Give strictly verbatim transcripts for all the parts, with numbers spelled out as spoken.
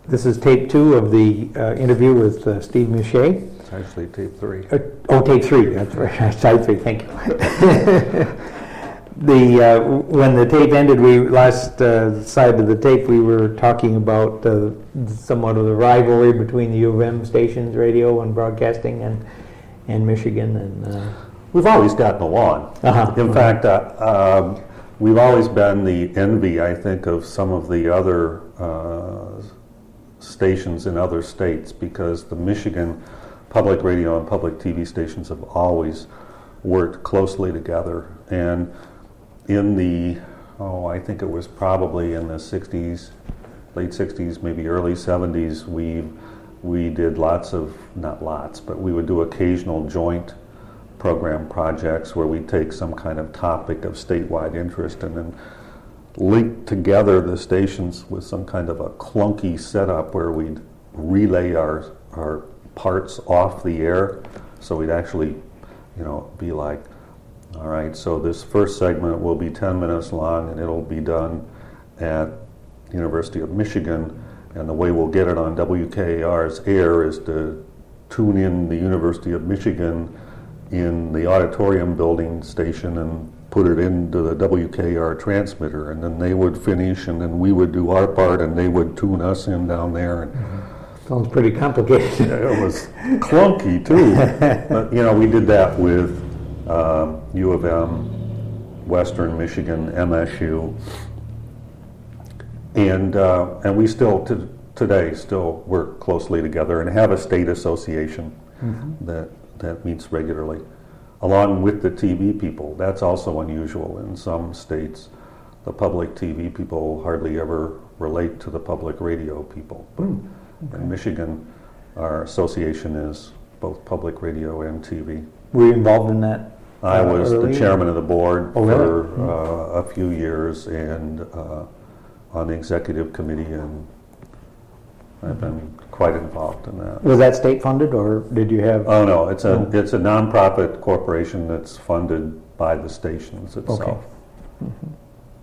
This is tape two of the uh, interview with uh, Steve Muchet. It's actually tape three. Uh, oh, tape three. That's right. Side three. Thank you. the uh, when the tape ended, we last uh, side of the tape we were talking about uh, somewhat of the rivalry between the U of M stations, radio and broadcasting, and and Michigan. And uh, we've always gotten along. Uh-huh. In fact, uh, um, we've always been the envy, I think, of some of the other uh, stations in other states, because the Michigan public radio and public T V stations have always worked closely together. And in the, oh, I think it was probably in the sixties, late sixties, maybe early seventies, we we did lots of, not lots, but we would do occasional joint program projects where we'd take some kind of topic of statewide interest and then link together the stations with some kind of a clunky setup where we'd relay our our parts off the air. So we'd actually, you know, be like, all right, so this first segment will be ten minutes long and it'll be done at University of Michigan, and the way we'll get it on W K A R's air is to tune in the University of Michigan in the auditorium building station and put it into the W K A R transmitter, and then they would finish, and then we would do our part, and they would tune us in down there. And mm-hmm. Sounds pretty complicated. It was clunky too. But you know, we did that with uh, U of M, Western Michigan, M S U, and uh, and we still to, today still work closely together and have a state association mm-hmm. that that meets regularly, along with the T V people. That's also unusual. In some states, the public T V people hardly ever relate to the public radio people. But mm, okay. in Michigan, our association is both public radio and T V. Were you involved in that? I uh, was early? the chairman of the board oh, for really? uh, a few years, and uh, on the executive committee, and I've been quite involved in that. Was that state funded, or did you have? Oh no, it's a oh. it's a nonprofit corporation that's funded by the stations itself. Okay. Mm-hmm.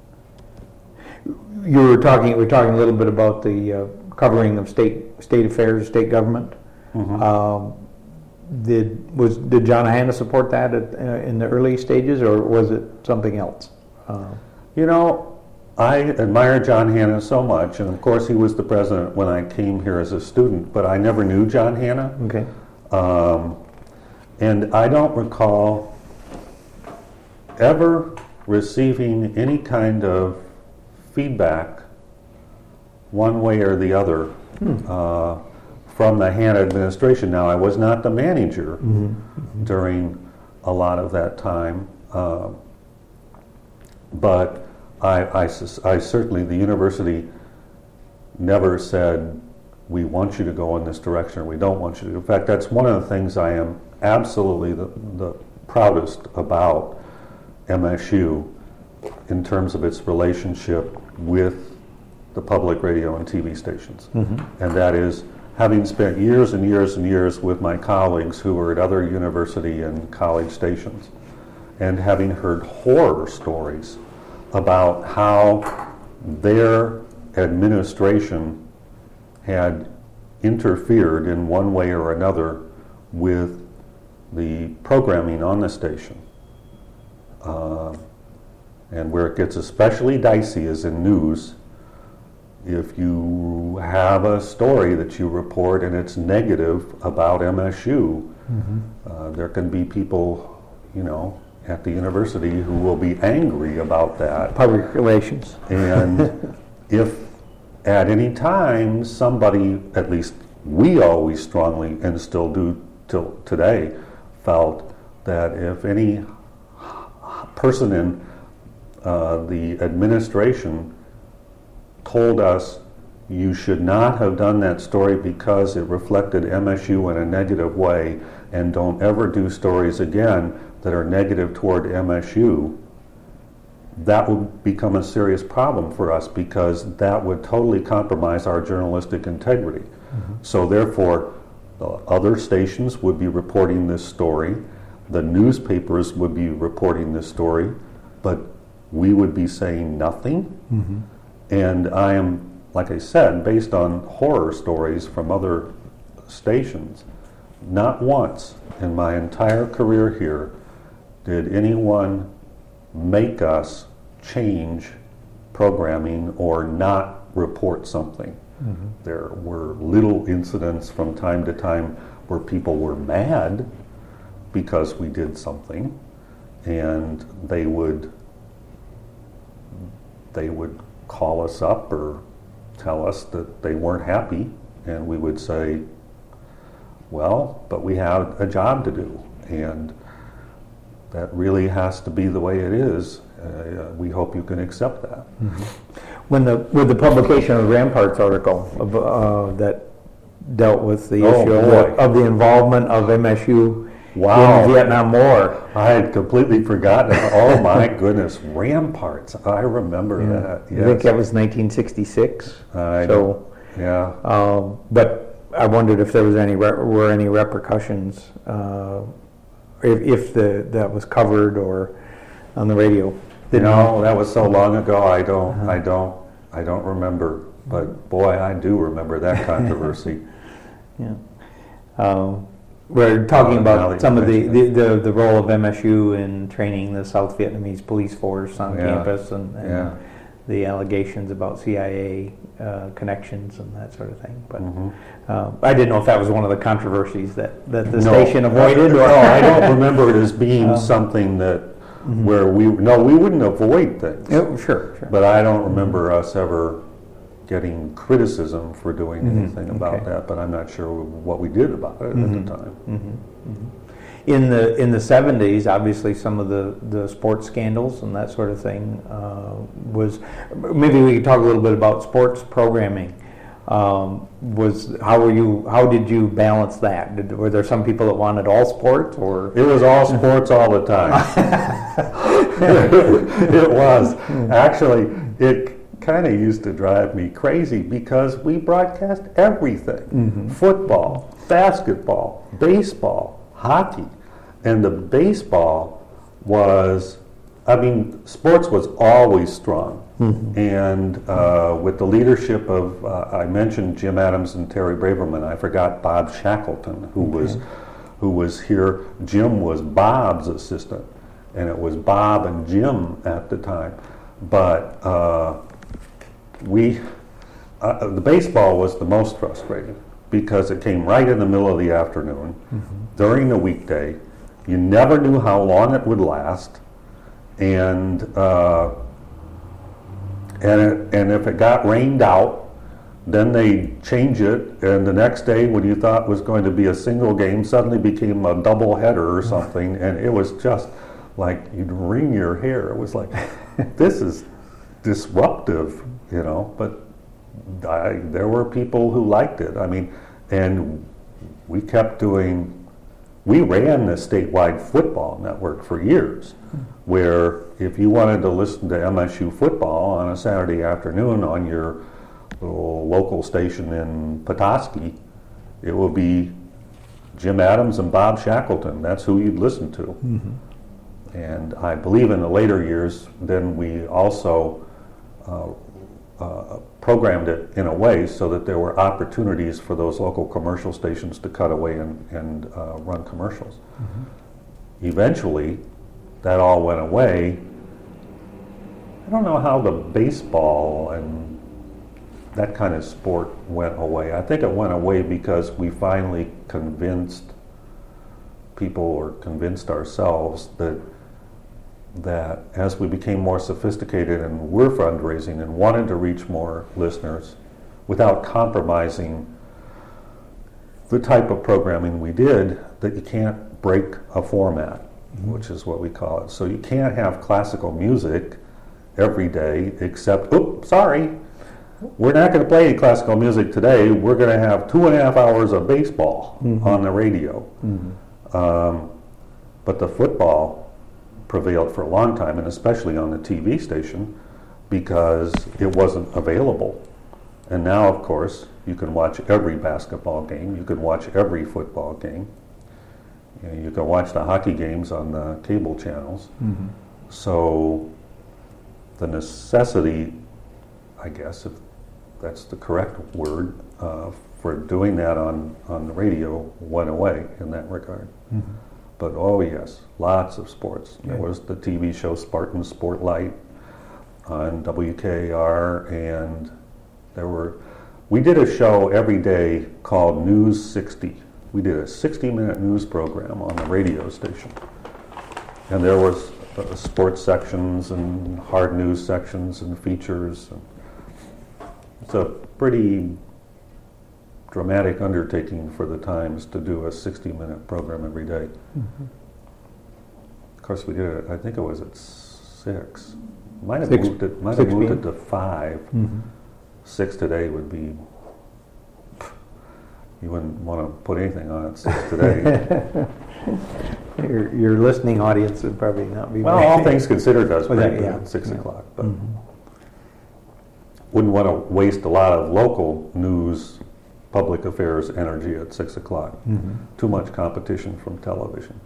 You were talking. We were talking a little bit about the uh, covering of state state affairs, state government. Mm-hmm. Um, did was did John Hanna support that at, uh, in the early stages, or was it something else? Uh, you know. I admire John Hanna so much, and of course he was the president when I came here as a student, but I never knew John Hanna. Okay. Um, and I don't recall ever receiving any kind of feedback one way or the other hmm. uh, from the Hanna administration. Now, I was not the manager mm-hmm. Mm-hmm. during a lot of that time, uh, but I, I, I certainly, the university never said, we want you to go in this direction, or we don't want you to. In fact, that's one of the things I am absolutely the, the proudest about M S U in terms of its relationship with the public radio and T V stations. Mm-hmm. And that is, having spent years and years and years with my colleagues who were at other university and college stations, and having heard horror stories about how their administration had interfered in one way or another with the programming on the station. Uh, and where it gets especially dicey is in news. If you have a story that you report and it's negative about M S U, mm-hmm. uh, there can be people, you know, at the university who will be angry about that. Public relations. And if at any time somebody, at least we always strongly, and still do till today, felt that if any person in uh, the administration told us you should not have done that story because it reflected M S U in a negative way, and don't ever do stories again that are negative toward M S U, that would become a serious problem for us, because that would totally compromise our journalistic integrity. Mm-hmm. So therefore, the other stations would be reporting this story, the newspapers would be reporting this story, but we would be saying nothing. Mm-hmm. And I am like I said, based on horror stories from other stations. Not once in my entire career here did anyone make us change programming or not report something. Mm-hmm. There were little incidents from time to time where people were mad because we did something, and they would they would call us up or tell us that they weren't happy, and we would say, well, but we have a job to do, and that really has to be the way it is. Uh, we hope you can accept that. Mm-hmm. When the with the publication of the Ramparts article of, uh, that dealt with the oh, issue of the, of the involvement of M S U wow. in the Vietnam War, I had completely forgotten. Oh my goodness, Ramparts! I remember yeah. that. Yes. Yes. I think that was nineteen sixty-six. I so, yeah. Um, but I wondered if there was any re- were any repercussions uh, if, if the that was covered or on the radio. You know, that was so long ago. I don't, uh-huh. I don't, I don't remember. But boy, I do remember that controversy. Yeah, um, we're talking about some of the, the, the, the role of M S U in training the South Vietnamese police force on yeah. campus, and, and yeah. the allegations about C I A uh, connections and that sort of thing. But mm-hmm. uh, I didn't know if that was one of the controversies that, that the no. station avoided. No, I don't remember it as being um, something that mm-hmm. where we no, we wouldn't avoid things. Oh, sure, sure. But I don't remember us ever getting criticism for doing mm-hmm. anything about okay. that. But I'm not sure what we did about it mm-hmm. at the time. Mm-hmm. Mm-hmm. In the in the seventies, obviously some of the, the sports scandals and that sort of thing uh, was. Maybe we could talk a little bit about sports programming. Um, was how were you? How did you balance that? Did, were there some people that wanted all sports, or it was all sports all the time? It was actually. It kind of used to drive me crazy because we broadcast everything: mm-hmm. football, basketball, baseball, hockey. And the baseball was, I mean, sports was always strong. Mm-hmm. And uh, with the leadership of, uh, I mentioned Jim Adams and Terry Braverman, I forgot Bob Shackleton, who okay. was who was here. Jim was Bob's assistant, and it was Bob and Jim at the time. But uh, we, uh, the baseball was the most frustrating because it came right in the middle of the afternoon, mm-hmm. during the weekday. You never knew how long it would last, and uh, and it, and if it got rained out, then they change it, and the next day, when you thought was going to be a single game, suddenly became a double header or something, and it was just like you'd wring your hair. It was like, this is disruptive, you know. But I, there were people who liked it. I mean, and we kept doing. We ran the statewide football network for years, where if you wanted to listen to M S U football on a Saturday afternoon on your little local station in Petoskey, it would be Jim Adams and Bob Shackleton. That's who you'd listen to. Mm-hmm. And I believe in the later years, then we also uh, uh, programmed it in a way so that there were opportunities for those local commercial stations to cut away and, and uh, run commercials. Mm-hmm. Eventually, that all went away. I don't know how the baseball and that kind of sport went away. I think it went away because we finally convinced people, or convinced ourselves, that that as we became more sophisticated and were fundraising and wanted to reach more listeners without compromising the type of programming we did, that you can't break a format, mm-hmm. which is what we call it. So you can't have classical music every day except, oops, sorry, we're not going to play any classical music today. We're going to have two and a half hours of baseball mm-hmm. on the radio. Mm-hmm. Um, but the football prevailed for a long time, and especially on the T V station, because it wasn't available. And now, of course, you can watch every basketball game, you can watch every football game, you know, you can watch the hockey games on the cable channels. Mm-hmm. So the necessity, I guess, if that's the correct word, uh, for doing that on, on the radio went away in that regard. Mm-hmm. But oh yes, lots of sports. Yeah. There was the T V show Spartan Sportlight on W K A R, and there were, we did a show every day called News sixty. We did a sixty minute news program on the radio station. And there was uh, sports sections and hard news sections and features. And it's a pretty dramatic undertaking for the Times to do a sixty minute program every day. Mm-hmm. Of course, we did it, I think it was at six. Might have Six- moved it, might have six moved p.m. it to five. Mm-hmm. Six today would be, you wouldn't want to put anything on at six today. Your, your listening audience would probably not be. Well, very- all things considered, does Well, pretty that- good yeah, at six yeah. o'clock, but Mhm. wouldn't want to waste a lot of local news, public affairs energy at six o'clock. Mhm. Too much competition from television.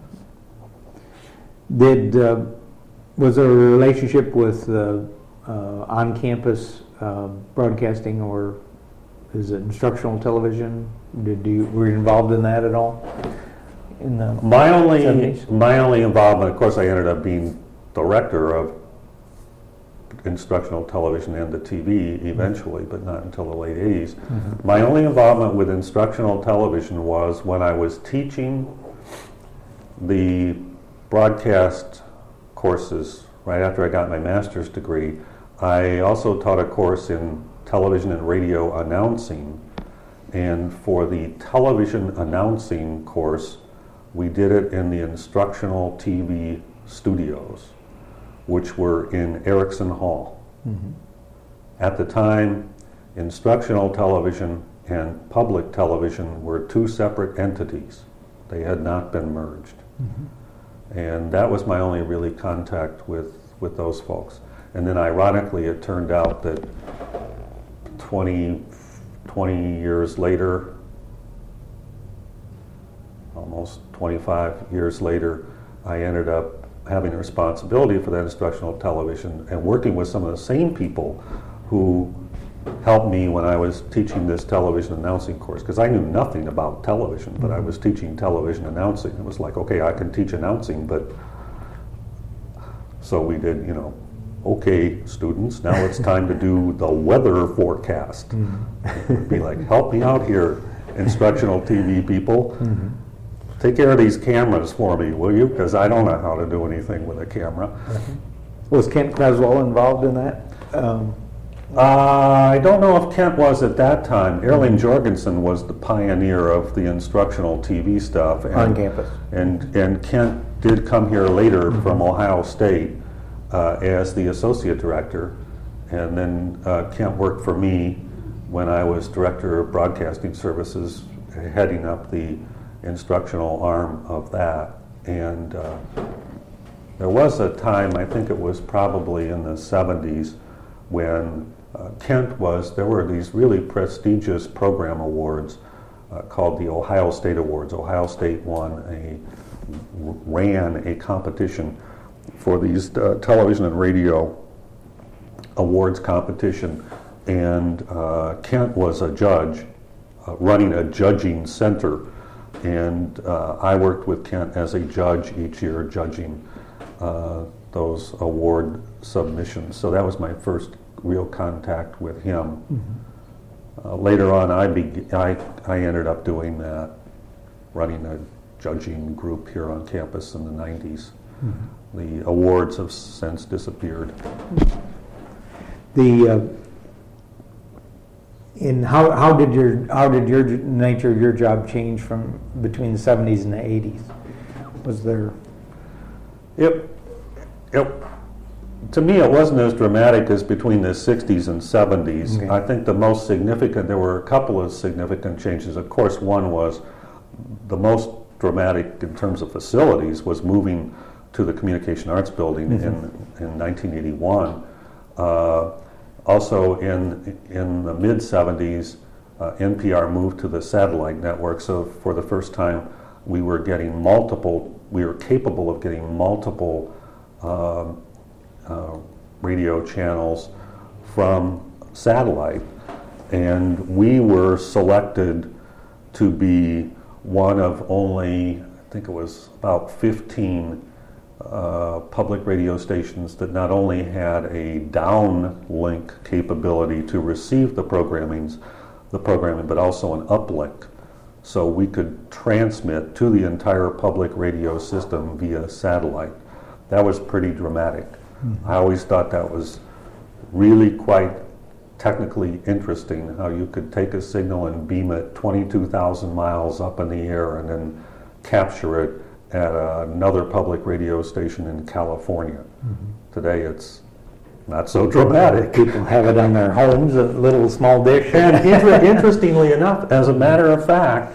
Did uh, was there a relationship with uh, uh, on-campus uh, broadcasting, or is it instructional television? Did you were you involved in that at all? In the My only, seventies? my only involvement, of course, I ended up being director of instructional television and the T V eventually, but not until the late eighties. Mm-hmm. My only involvement with instructional television was when I was teaching the broadcast courses right after I got my master's degree. I also taught a course in television and radio announcing, and for the television announcing course, we did it in the instructional T V studios, which were in Erickson Hall. Mhm. At the time, instructional television and public television were two separate entities. They had not been merged. Mhm. And that was my only really contact with, with those folks. And then ironically, it turned out that twenty, twenty years later, almost twenty-five years later, I ended up having a responsibility for that instructional television and working with some of the same people who helped me when I was teaching this television announcing course, because I knew nothing about television, but I was teaching television announcing. It was like, okay, I can teach announcing, but so we did, you know, okay, students, now it's time to do the weather forecast. Mhm. Be like, help me out here, instructional T V people. Mhm. Take care of these cameras for me, will you? Because I don't know how to do anything with a camera. Was Kent Creswell involved in that? Um, Uh, I don't know if Kent was at that time. Erling Jorgensen was the pioneer of the instructional T V stuff. And, on campus. And, and Kent did come here later from Ohio State uh, as the associate director. And then uh, Kent worked for me when I was director of broadcasting services, heading up the instructional arm of that. And uh, there was a time, I think it was probably in the seventies, when uh, Kent was, there were these really prestigious program awards uh, called the Ohio State Awards. Ohio State won a, ran a competition for these uh, television and radio awards competition, and uh, Kent was a judge uh, running a judging center, and uh, I worked with Kent as a judge each year judging uh, those award submissions. So that was my first real contact with him. Mm-hmm. Uh, later on, I, be- I I ended up doing that, running a judging group here on campus in the nineties. Mm-hmm. The awards have since disappeared. The uh, in how how did your how did your j- nature of your job change from between the seventies and the eighties? Was there? It, it, to me, it wasn't as dramatic as between the sixties and seventies. Okay. I think the most significant, there were a couple of significant changes. Of course, one was the most dramatic in terms of facilities was moving to the Communication Arts Building Mm-hmm. in, in nineteen eighty-one. Uh, also, in, in the mid-seventies, uh, N P R moved to the satellite network, so for the first time, we were getting multiple, we were capable of getting multiple um, uh, radio channels from satellite, and we were selected to be one of only, I think it was about fifteen uh, public radio stations that not only had a downlink capability to receive the programmings, the programming, but also an uplink. So we could transmit to the entire public radio system via satellite. That was pretty dramatic. Mm-hmm. I always thought that was really quite technically interesting, how you could take a signal and beam it twenty-two thousand miles up in the air and then capture it at another public radio station in California. Mm-hmm. Today it's not so dramatic. People have it on their homes, a little small dish. And inter- interestingly enough, as a matter of fact,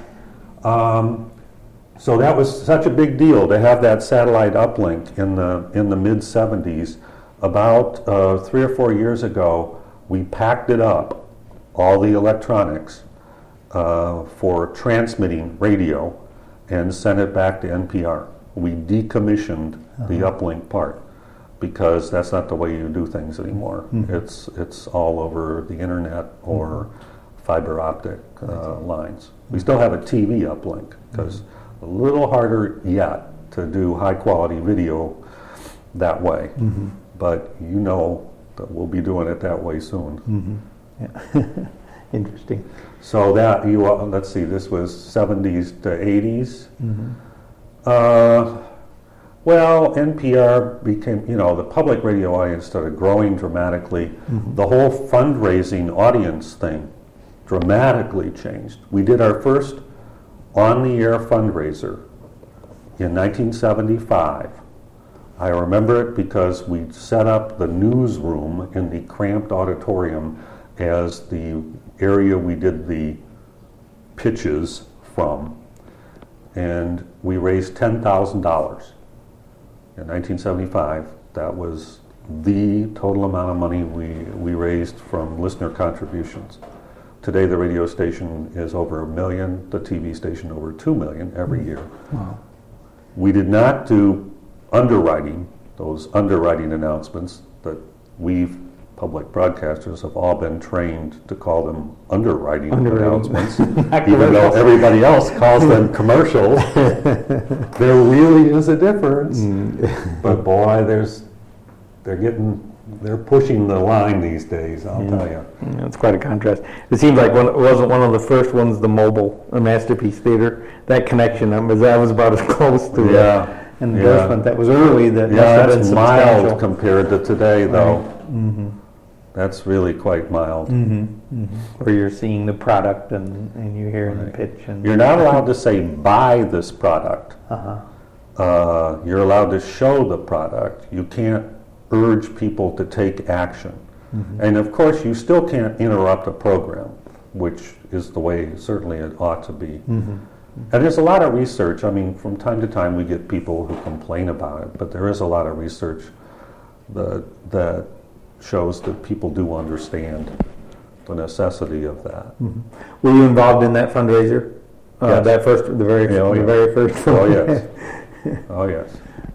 um, so that was such a big deal to have that satellite uplink in the in the mid seventies. About uh, three or four years ago, we packed it up, all the electronics, uh, for transmitting radio, and sent it back to N P R. We decommissioned uh-huh. the uplink part, because that's not the way you do things anymore. Mm-hmm. It's it's all over the internet or mm-hmm. fiber optic uh, lines. We still have a T V uplink, because mm-hmm. a little harder yet to do high quality video that way. Mm-hmm. But you know that we'll be doing it that way soon. Mm-hmm. Yeah. Interesting. So that you uh, let's see, this was seventies to eighties. Mm-hmm. Uh, Well, N P R became, you know, the public radio audience started growing dramatically. Mm-hmm. The whole fundraising audience thing dramatically changed. We did our first on-the-air fundraiser in nineteen seventy-five. I remember it because we set up the newsroom in the cramped auditorium as the area we did the pitches from, and we raised ten thousand dollars. In nineteen seventy-five, that was the total amount of money we, we raised from listener contributions. Today the radio station is over a million, the T V station over two million every year. Wow. We did not do underwriting, those underwriting announcements that we've, public broadcasters, have all been trained to call them underwriting, underwriting. announcements, even though everybody else calls them commercials. There really is a difference. Mm. But boy, there's they're getting they're pushing the line these days, I'll yeah. tell you. Yeah, it's quite a contrast. It seems like one, wasn't one of the first ones, the mobile, a Masterpiece Theater, that connection, that was, that was about as close to yeah. an endorsement yeah. that was early. That yeah, that's mild compared to today, though. Right. Mm-hmm. That's really quite mild. Mm-hmm. Mm-hmm. Where you're seeing the product and, and you're hearing right. the pitch. And you're not allowed to say, buy this product. Uh-huh. Uh, you're allowed to show the product. You can't urge people to take action. Mm-hmm. And of course, you still can't interrupt a program, which is the way certainly it ought to be. Mm-hmm. And there's a lot of research. I mean, from time to time we get people who complain about it, but there is a lot of research that, that shows that people do understand the necessity of that. Mm-hmm. Were you involved in that fundraiser? Uh, yes. That first, the very, yeah, oh, the yeah. very first. Oh yes. Oh yes.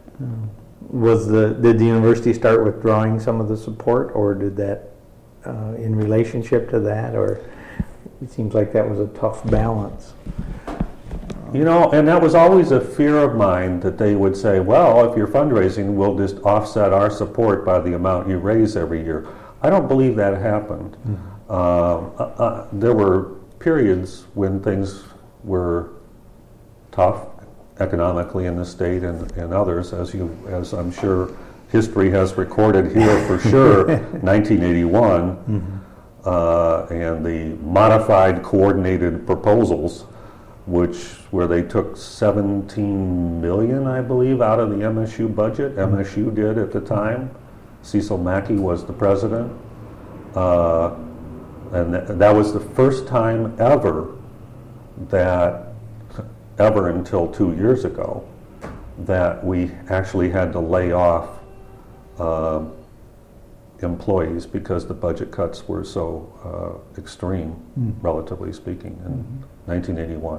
Was the did the university start withdrawing some of the support, or did that uh, in relationship to that, or it seems like that was a tough balance? You know, and that was always a fear of mine, that they would say, well, if you're fundraising, we'll just offset our support by the amount you raise every year. I don't believe that happened. Mm-hmm. Uh, uh, there were periods when things were tough economically in the state and, and others, as you, as I'm sure history has recorded here for sure, nineteen eighty-one, mm-hmm. uh, and the modified coordinated proposals, which where they took seventeen million, I believe, out of the M S U budget. Mm-hmm. M S U did at the time. Cecil Mackey was the president, uh, and th- that was the first time ever that. ever until two years ago, that we actually had to lay off uh, employees because the budget cuts were so uh, extreme, mm. relatively speaking, in mm-hmm. nineteen eighty-one.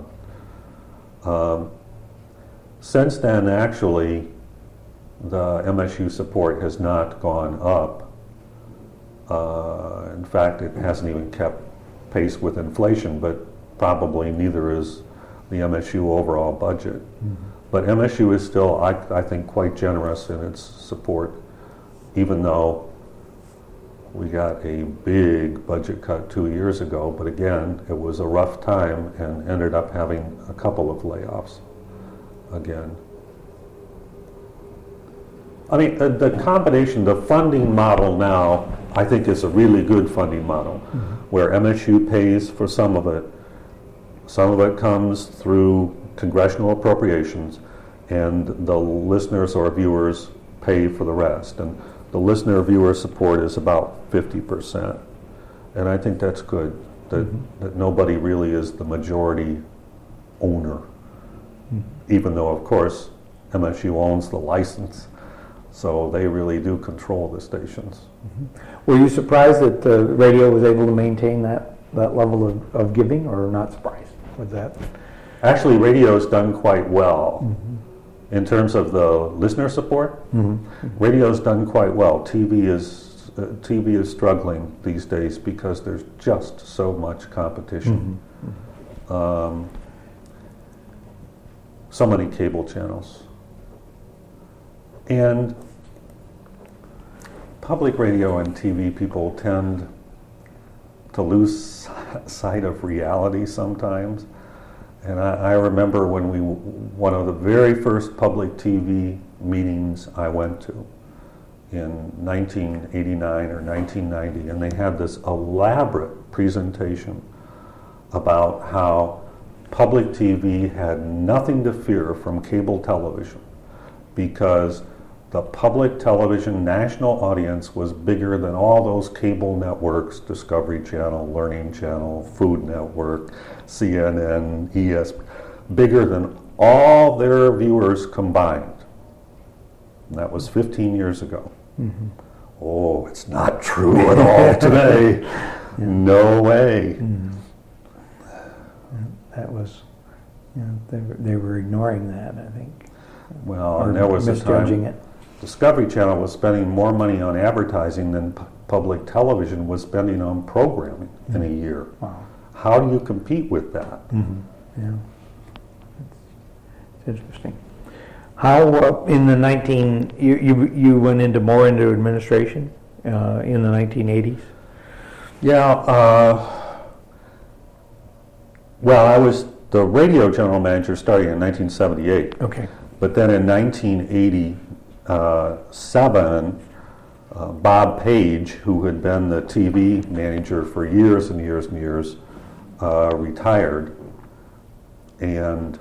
Um, since then, actually, the M S U support has not gone up. Uh, in fact, it hasn't even kept pace with inflation, but probably neither is the M S U overall budget. Mm-hmm. But M S U is still, I, I think, quite generous in its support, even though we got a big budget cut two years ago. But again, it was a rough time and ended up having a couple of layoffs again. I mean, the, the combination, the funding model now, I think is a really good funding model, mm-hmm. where M S U pays for some of it. Some of it comes through congressional appropriations, and the listeners or viewers pay for the rest. And the listener viewer support is about fifty percent. And I think that's good, that, mm-hmm. that nobody really is the majority owner, mm-hmm. even though, of course, M S U owns the license. So they really do control the stations. Mm-hmm. Were you surprised that the radio was able to maintain that, that level of, of giving, or not surprised with that? Actually, radio's done quite well. Mm-hmm. In terms of the listener support, mm-hmm. radio's done quite well. T V is uh, T V is struggling these days because there's just so much competition. Mm-hmm. Um, so many cable channels. And public radio and T V people tend to lose sight of reality sometimes. And I, I remember when we, one of the very first public T V meetings I went to in nineteen eighty-nine or nineteen ninety, and they had this elaborate presentation about how public T V had nothing to fear from cable television because the public television national audience was bigger than all those cable networks, Discovery Channel, Learning Channel, Food Network, C N N, E S P N, bigger than all their viewers combined. And that was fifteen years ago. Mm-hmm. Oh, it's not true at all today. Yeah. No way. Mm-hmm. That was, you know, they were, they were ignoring that, I think. Well, or and there was a time it. Discovery Channel was spending more money on advertising than p- public television was spending on programming mm-hmm. in a year. Wow. How do you compete with that? Mm-hmm. Yeah, it's interesting. How uh, in the nineteen you, you you went into more into administration uh, in the nineteen eighties? Yeah. Uh, well, I was the radio general manager starting in nineteen seventy-eight. Okay. But then in nineteen eighty-seven, uh, Bob Page, who had been the T V manager for years and years and years, uh, retired. And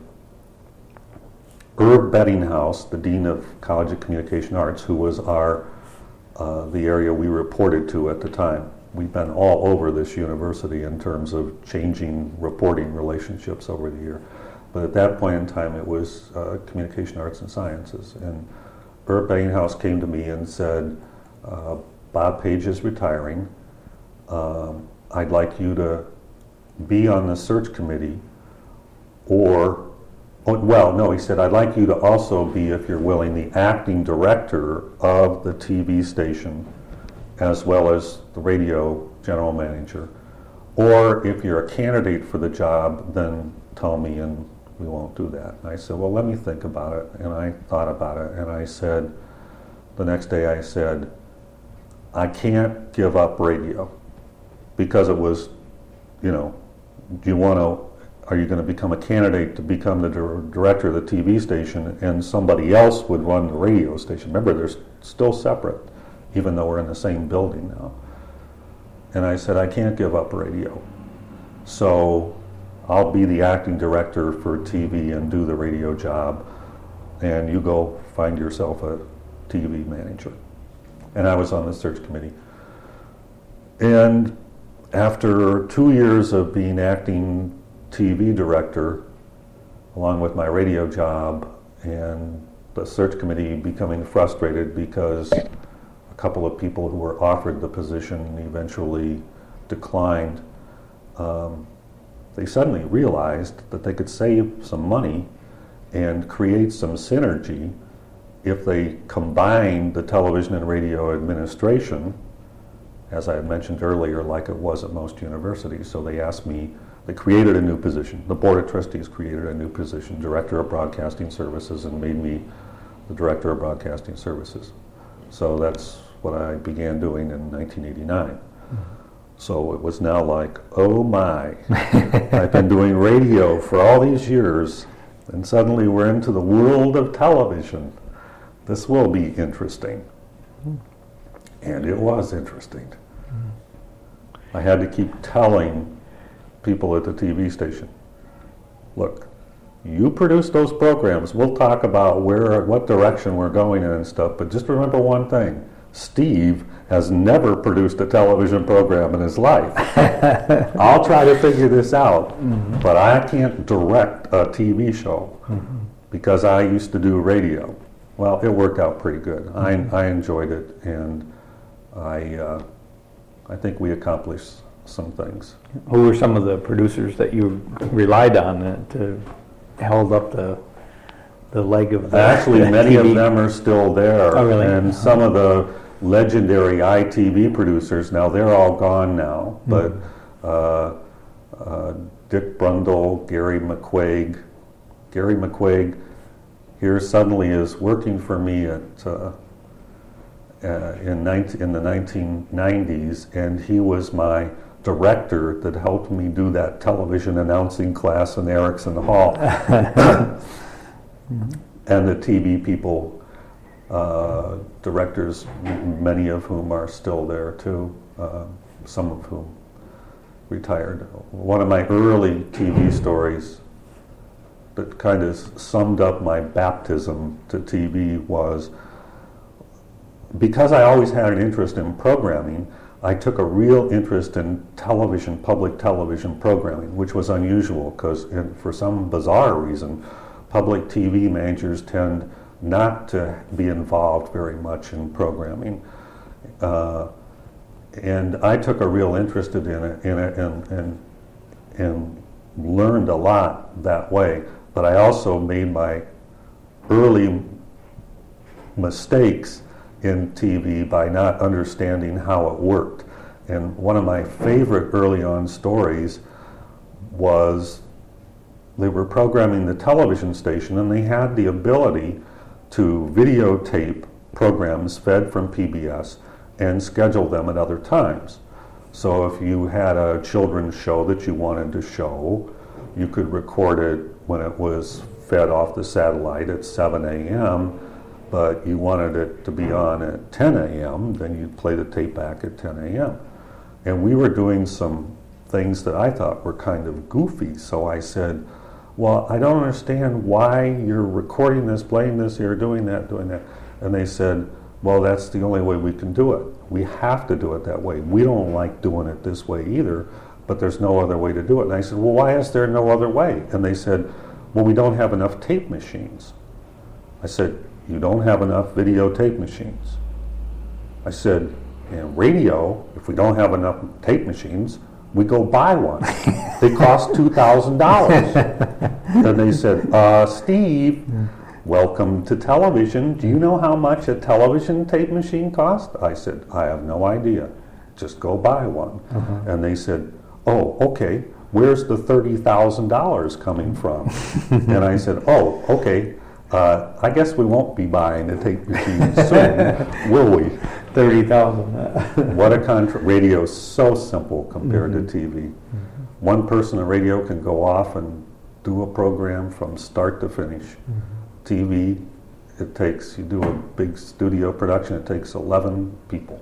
Herb Bettinghouse, the Dean of College of Communication Arts, who was our uh, the area we reported to at the time. We've been all over this university in terms of changing reporting relationships over the year. But at that point in time, it was uh, Communication Arts and Sciences. And Herb Bettinghouse came to me and said, uh, Bob Page is retiring. Um, I'd like you to be on the search committee, or, oh, well, no, he said, I'd like you to also be, if you're willing, the acting director of the T V station, as well as the radio general manager. Or if you're a candidate for the job, then tell me and we won't do that. And I said, well, let me think about it. And I thought about it, and I said, the next day I said, I can't give up radio, because it was, you know, do you want to, are you going to become a candidate to become the dir- director of the T V station, and somebody else would run the radio station? Remember, they're s- still separate, even though we're in the same building now. And I said, I can't give up radio. So I'll be the acting director for T V and do the radio job, and you go find yourself a T V manager. And I was on the search committee. And after two years of being acting T V director, along with my radio job, and the search committee becoming frustrated because a couple of people who were offered the position eventually declined, um, they suddenly realized that they could save some money and create some synergy if they combined the television and radio administration as I had mentioned earlier, like it was at most universities. So they asked me, they created a new position. The Board of Trustees created a new position, Director of Broadcasting Services, and made me the Director of Broadcasting Services. So that's what I began doing in nineteen eighty-nine. Mm-hmm. So it was now like, oh my, I've been doing radio for all these years, and suddenly we're into the world of television. This will be interesting. Mm-hmm. And it was interesting. Mm-hmm. I had to keep telling people at the T V station, look, you produce those programs, we'll talk about where, what direction we're going in and stuff, but just remember one thing, Steve has never produced a television program in his life. I'll try to figure this out, mm-hmm. but I can't direct a T V show mm-hmm. because I used to do radio. Well, it worked out pretty good. Mm-hmm. I, I enjoyed it, and I, uh, I think we accomplished some things. Who were some of the producers that you relied on uh, to held up the the leg of the Actually, the many T V? of them are still there. Oh, really? And some of the legendary I T V producers, now they're all gone now, but mm-hmm. uh, uh, Dick Brundle, Gary McQuaig, Gary McQuaig here suddenly is working for me at uh, uh, in, nineteen, in the nineteen nineties, and he was my director that helped me do that television announcing class in Erickson Hall. Mm-hmm. And the T V people, uh, directors, m- many of whom are still there too, uh, some of whom retired. One of my early T V stories that kind of summed up my baptism to T V was, because I always had an interest in programming, I took a real interest in television, public television programming, which was unusual because for some bizarre reason, public T V managers tend not to be involved very much in programming. Uh, and I took a real interest in it, in it and, and, and learned a lot that way. But I also made my early mistakes in T V by not understanding how it worked. And one of my favorite early on stories was they were programming the television station, and they had the ability to videotape programs fed from P B S and schedule them at other times. So if you had a children's show that you wanted to show, you could record it when it was fed off the satellite at seven a.m., but you wanted it to be on at ten a.m., then you'd play the tape back at ten a.m. And we were doing some things that I thought were kind of goofy, so I said, well, I don't understand why you're recording this, playing this here, doing that, doing that. And they said, well, that's the only way we can do it. We have to do it that way. We don't like doing it this way either, but there's no other way to do it. And I said, well, why is there no other way? And they said, well, we don't have enough tape machines. I said, you don't have enough videotape machines. I said, in radio, if we don't have enough tape machines, we go buy one. They cost two thousand dollars. And they said, uh, Steve, welcome to television. Do you know how much a television tape machine costs? I said, I have no idea. Just go buy one. Uh-huh. And they said, oh, okay, where's the thirty thousand dollars coming from? And I said, oh, okay. Uh, I guess we won't be buying the tape machines soon, will we? thirty thousand. What a contra- radio is so simple compared mm-hmm. to T V. Mm-hmm. One person in radio can go off and do a program from start to finish. Mm-hmm. T V, it takes, you do a big studio production, it takes eleven people.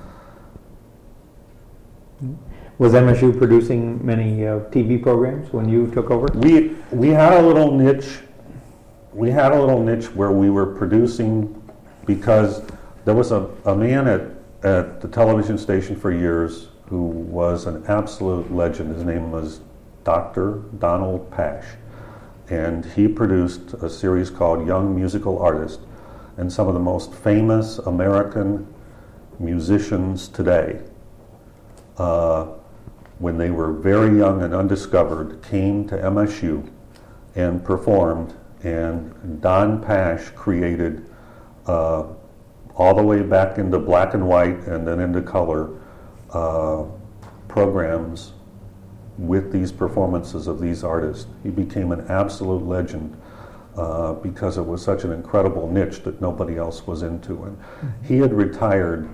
Mm-hmm. Was M S U producing many uh, T V programs when you took over? We we had a little niche. We had a little niche where we were producing, because there was a, a man at, at the television station for years who was an absolute legend. His name was Doctor Donald Pash. And he produced a series called Young Musical Artist. And some of the most famous American musicians today, uh, when they were very young and undiscovered, came to M S U and performed. And Don Pash created, uh, all the way back into black and white and then into color, uh, programs with these performances of these artists. He became an absolute legend uh, because it was such an incredible niche that nobody else was into. And he had retired,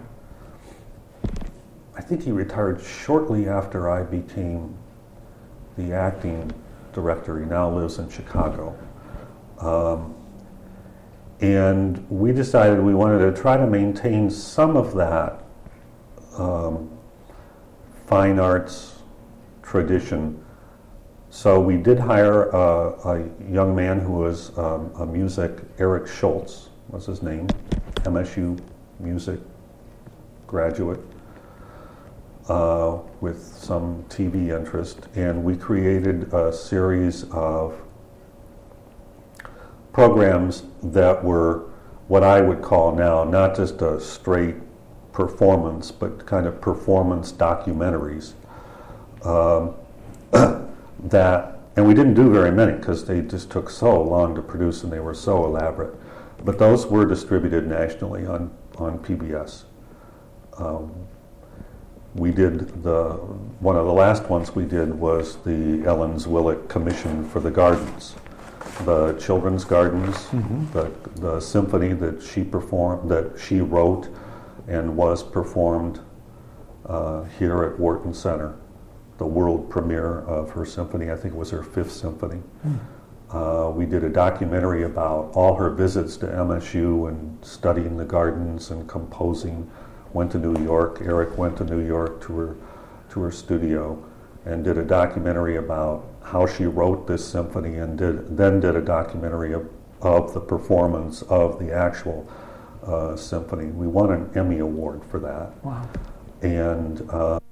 I think he retired shortly after I became the acting director. He now lives in Chicago. Um, and we decided we wanted to try to maintain some of that um, fine arts tradition. So we did hire a, a young man who was um, a music, Eric Schultz was his name, M S U music graduate uh, with some T V interest, and we created a series of programs that were what I would call now not just a straight performance, but kind of performance documentaries. Um, that, and we didn't do very many because they just took so long to produce and they were so elaborate. But those were distributed nationally on, on P B S. Um, we did the, one of the last ones we did was the Ellen Zwillick Commission for the Gardens, the children's gardens, mm-hmm. the, the symphony that she performed, that she wrote and was performed uh, here at Wharton Center. The world premiere of her symphony, I think it was her fifth symphony. Mm. Uh, we did a documentary about all her visits to M S U and studying the gardens and composing. Went to New York. Eric went to New York to her to her studio and did a documentary about how she wrote this symphony, and did then did a documentary of, of the performance of the actual uh, symphony. We won an Emmy Award for that. Wow. And uh,